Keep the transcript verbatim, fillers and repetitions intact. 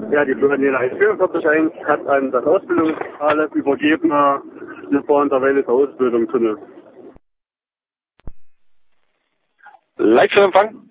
Ja, die Daniela vierundvierzig hat an das Ausbildungszentrale übergeben. Wir fahren derweil zur Ausbildung. Leitstellempfang.